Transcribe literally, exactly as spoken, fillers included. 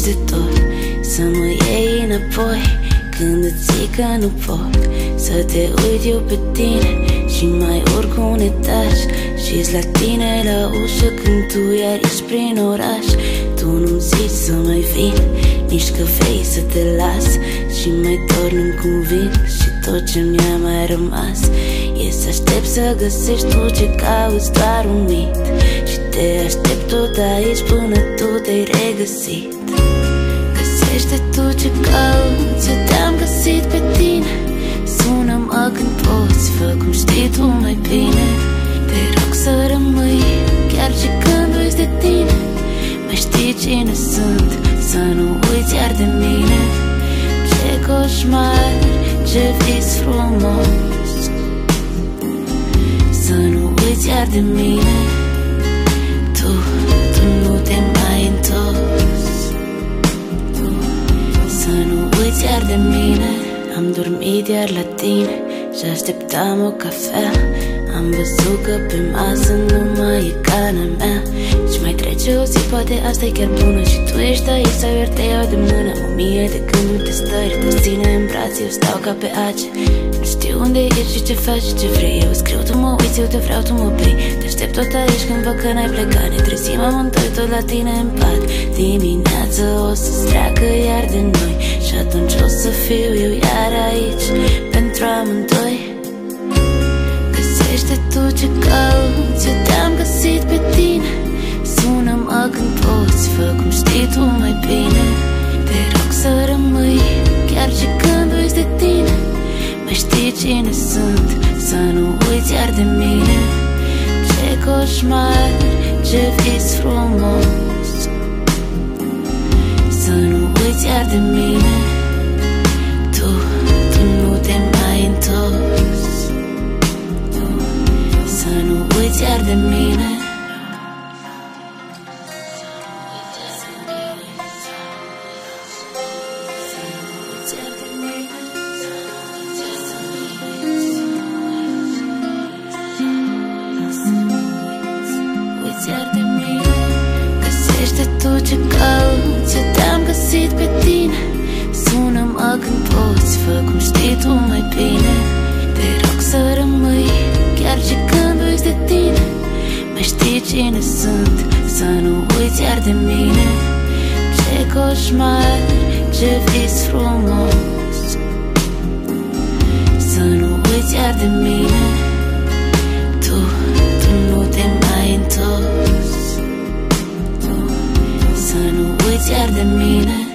gândești de tot, să mă iei înapoi când îți zic că nu pot. Să te uit eu pe tine și mai urc un etaj și-s la tine la ușă când tu iar ești prin oraș. Tu nu-mi zici să mai vin, nici că vrei să te las, și mai torn în cuvânt și tot ce mi-a mai rămas e să aștept să găsești tu ce cauți, doar un mit, și te aștept tot aici până tu te-ai regăsit. Găsește tu ce cauți, eu te-am găsit pe tine. Sună-mă când poți, fă cum știi tu mai bine. Te rog să rămâi, chiar și când uiți de tine. Mai știi cine sunt, să nu uiți iar de mine. Ce coșmar, ce vis frumos, să nu uiți iar de mine. Tu, tu nu te mai întors, tu, să nu uiți iar de mine. Am dormit iar la tine și așteptam o cafea. Am văzut că pe masă nu mai e cana mea și mai trece o zi, poate asta e chiar bună. Și tu ești aici sau iar te iau de mână. O mie de gânduri, de stări, te ține în brațe, eu stau ca pe ace. Nu știu unde ești și ce faci și ce vrei. Eu scriu, tu mă uiți, eu te vreau, tu mă bei. Te aștept tot aici când văd că n-ai plecat. Ne trezim amândoi tot la tine în pat. Dimineața o să-ți treacă iar de noi și atunci o să fiu eu iar aici pentru amândoi. Găsește tu ce cauți, eu te-am găsit pe tine. Sună-mă când poți, fă cum știi tu mai bine. Te rog să rămâi, chiar și când uiți de tine. Mai știi cine sunt, să nu uiți iar de mine. Ce coșmar, ce vis frumos, să nu uiți iar de mine. Tu, tu nu te mai întors, tu, să nu uiți iar de mine. Găsește tu ce cauți, eu te-am găsit pe tine. Sună-mă când poți, fă cum știi tu mai bine. Te rog să rămâi, chiar și când uiți de tine. Mai știi cine sunt, să nu uiți iar de mine. Ce coșmar, ce vis frumos, să nu uiți iar de mine. Tu, tu nu te mai întors, să nu uiți iar de mine.